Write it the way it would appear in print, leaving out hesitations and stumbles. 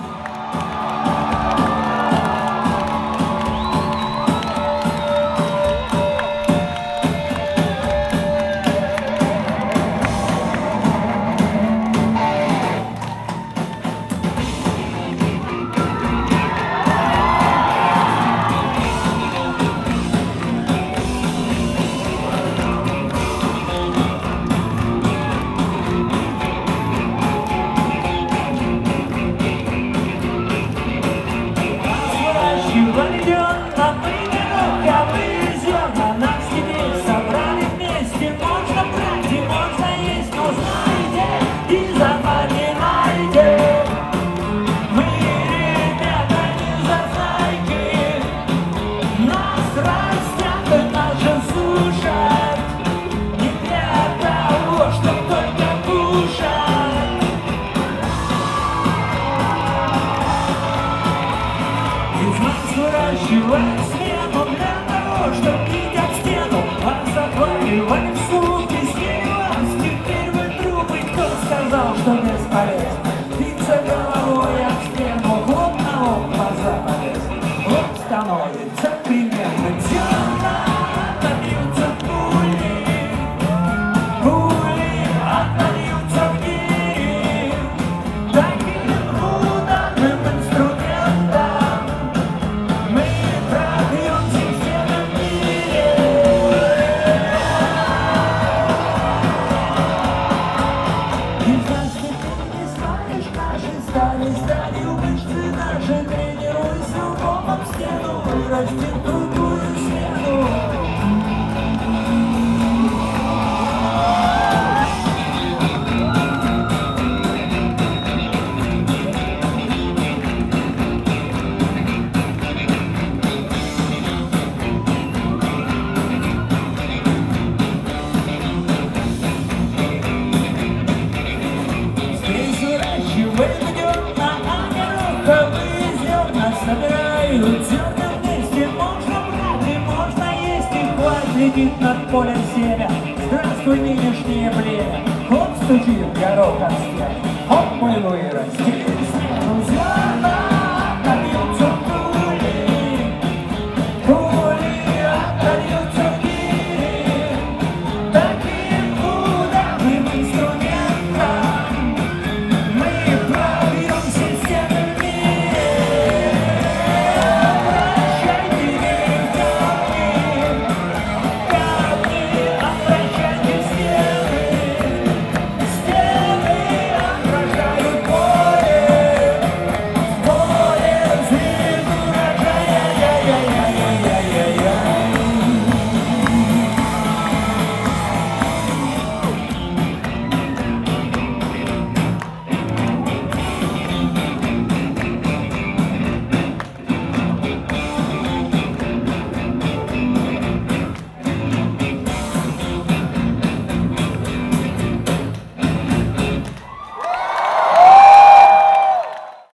Выращиваем смену для того, чтобы бить об стену. Вас отваливали в суд и снили вас. Теперь вы трупы, кто сказал, что бесполезно биться головой об стену. Лоб на лоб глаза полез. Вот становится примерно темно. Отдаются пули, пули отдаются в гири. Таким ударным инструментом мы пробьем систему в мире. И значит, ты не станешь нашей стали мышцы наши. Тренируйся лбом об стену, вырастим другую смену. Здесь выращиваем идет на гороховые зерна. Собирают зерна вместе. Можно брать и можно есть. И хватит летит над полем семя. Здравствуй, нынешнее племя. Вот стучит горох от стен. Оп, мы вырастили.